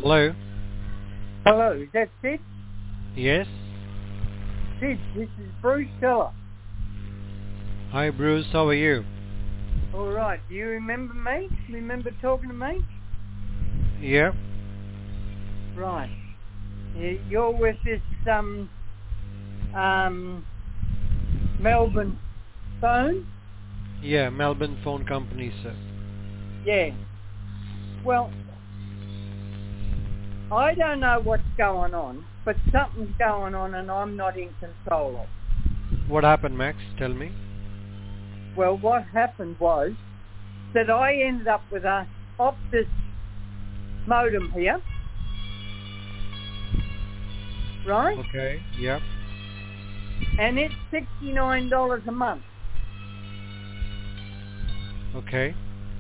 Hello? Hello, is that Sid? Yes? Sid, this is Bruce Teller. Hi Bruce, how are you? All right, do you remember me? Remember talking to me? Yeah? Right. You're with this Melbourne phone? Yeah, Melbourne Phone Company, sir. Yeah. Well, I don't know what's going on, but something's going on and I'm not in control of. What happened, Max? Tell me. Well, what happened was that I ended up with a Optus modem here, right? Okay, yeah. And it's $69 a month. Okay.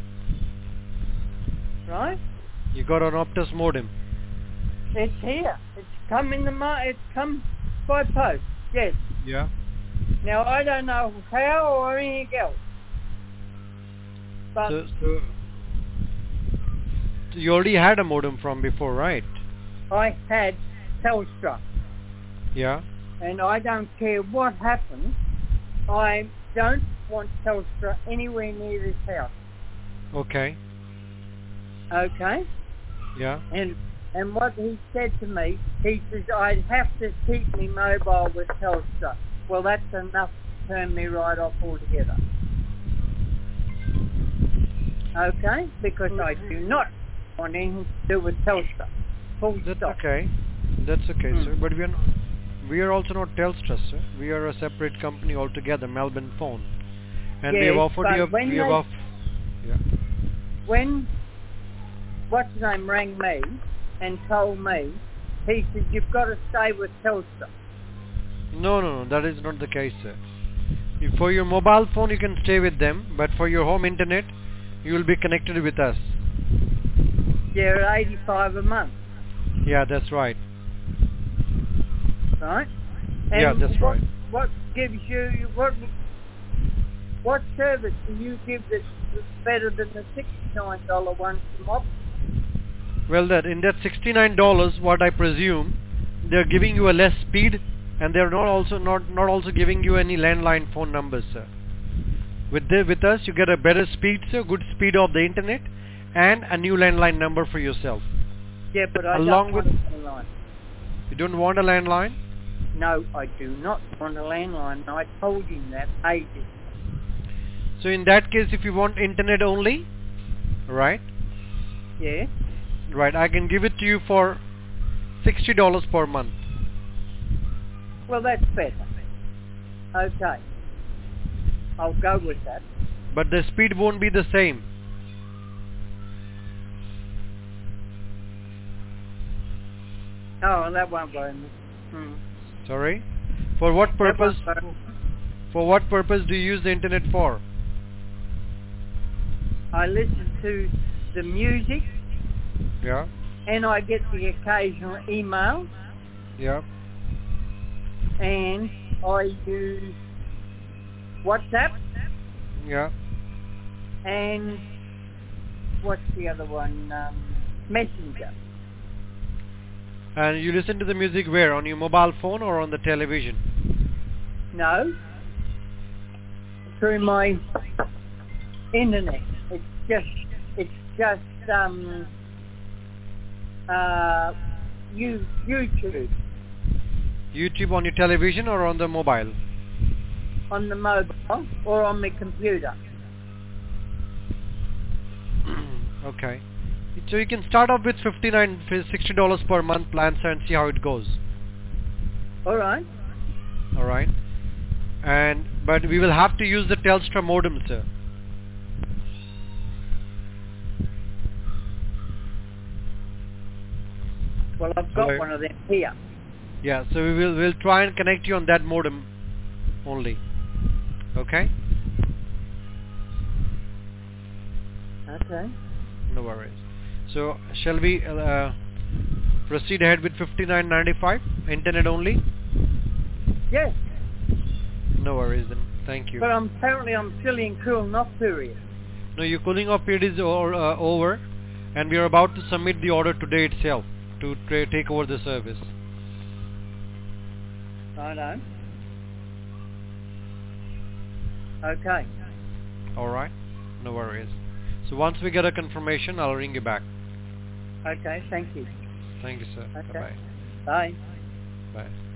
Right? You got an Optus modem. It's here. It's come in it's come by post. Yes. Yeah. Now I don't know how or anything else. But So you already had a modem from before, right? I had Telstra. Yeah. And I don't care what happens. I don't want Telstra anywhere near this house. Okay. Okay? Yeah. And what he said to me, he says, I'd have to keep me mobile with Telstra. Well, that's enough to turn me right off altogether. Okay? Because I do not want anything to do with Telstra. Full That's stop. okay. That's okay, sir. But we are also not Telstra, sir. We are a separate company altogether, Melbourne Phone. And Yes, we have offered you when what's his name rang me and told me, he said, you've got to stay with Telstra. No, that is not the case, sir. For your mobile phone, you can stay with them, but for your home internet, you will be connected with us. Yeah, at $85 a month. Yeah, that's right. Right? And yeah, that's right. What gives you what service do you give that's better than the $69 one from Optus? Well, in that $69, what I presume, they're giving you a less speed, and they're not also giving you any landline phone numbers, sir. With us, you get a better speed, sir, good speed of the internet, and a new landline number for yourself. Yeah, but I don't want a landline. You don't want a landline? No, I do not want a landline. I told him that ages. So in that case, if you want internet only, right? Yeah. Right, I can give it to you for $60 per month. Well, that's better. Okay. I'll go with that. But the speed won't be the same. Oh, that won't worry me. Sorry? For what purpose? For what purpose do you use the internet for? I listen to the music. Yeah. And I get the occasional email. Yeah. And I use WhatsApp. Yeah. And what's the other one? Messenger. And you listen to the music where? On your mobile phone or on the television? No. Through my internet. It's just YouTube. YouTube on your television or on the mobile? On the mobile or on my computer. Okay. So you can start off with $60 per month plans and see how it goes. Alright. Alright. But we will have to use the Telstra modem, sir. Well, I've got one of them here. Yeah, so we'll try and connect you on that modem only. Okay? Okay. No worries. So shall we proceed ahead with $59.95 internet only? Yes. No worries then. Thank you. But apparently I'm still in cooling off period. No, your cooling off period is over, and we are about to submit the order today itself. to take over the service. I know. Okay. All right, no worries. So once we get a confirmation, I'll ring you back. Okay, thank you. Thank you, sir. Okay. Bye-bye. Bye. Bye.